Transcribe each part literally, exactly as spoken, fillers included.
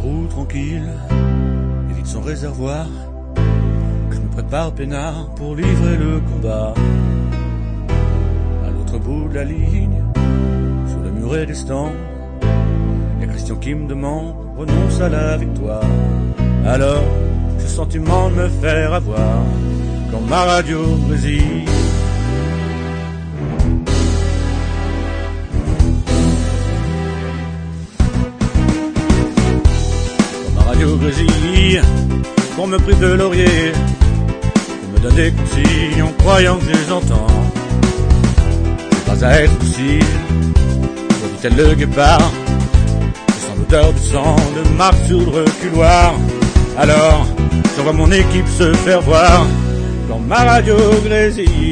roue tranquille, et vide son réservoir, que je me prépare peinard pour livrer le combat. À l'autre bout de la ligne, sous le muret des stands, y'a Christian qui me demande, renonce à la victoire. Alors, j'ai le sentiment de me faire avoir, quand ma radio grésille. Grésille, pour me priver de laurier, pour me donner des consignes en croyant que je les entends. C'est pas à être docile, pour dit-elle le guépard, je sens l'odeur du sang de marque sur le reculoir. Alors, j'envoie mon équipe se faire voir, quand ma radio grésille.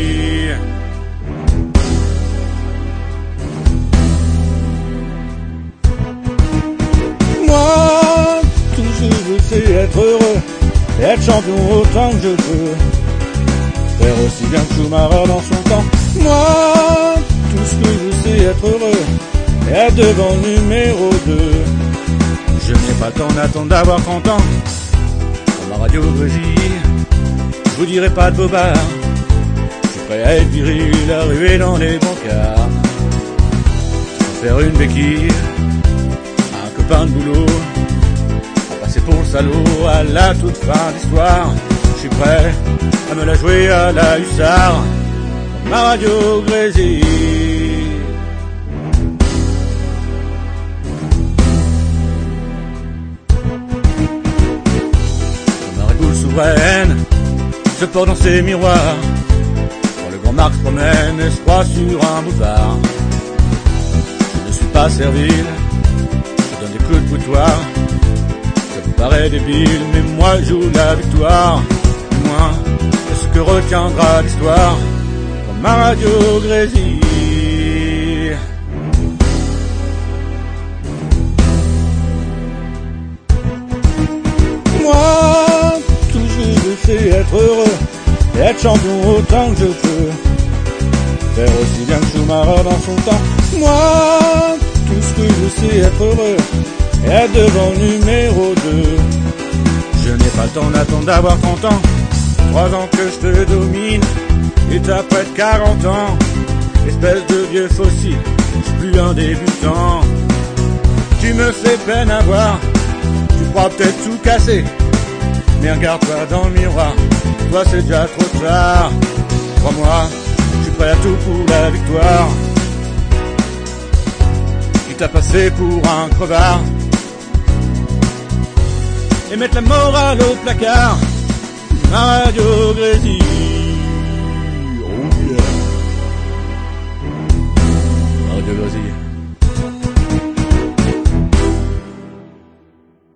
C'est être heureux, et être champion autant que je peux, faire aussi bien que Schumacher dans son temps. Moi, tout ce que je sais, être heureux, et être devant le numéro deux. Je n'ai pas le temps d'attendre d'avoir trente ans, quand ma radio grésille, je vous dirai pas de bobard, je suis prêt à être viril, à ruer dans les bancards, sans faire une béquille, à un copain de boulot, c'est pour le salaud à la toute fin d'histoire. Je suis prêt à me la jouer à la hussard, quand ma radio grésille. Comme ma Red Bull souveraine se porte dans ses miroirs, quand le grand Marc se promène et se croit sur un boulevard. Je ne suis pas servile, je donne des coups de boutoir. Paraît débile, mais moi je joue la victoire. Du moins, c'est ce que retiendra l'histoire, quand ma radio grésille. Moi, tout ce que je sais, être heureux, et être champion autant que je peux, faire aussi bien que Schumacher dans son temps. Moi, tout ce que je sais, être heureux, et être devant numéro deux. Je n'ai pas le temps d'attendre d'avoir trente ans, trois ans que je te domine, et t'as près de quarante ans, espèce de vieux fossile, je suis plus un débutant. Tu me fais peine à voir, tu crois peut-être tout casser, mais regarde-toi dans le miroir, toi c'est déjà trop tard. Crois-moi, je suis prêt à tout pour la victoire. Tu t'as passé pour un crevard, et mettre la morale au placard, ma radio grésille. Oh yeah. Ma radio grésille.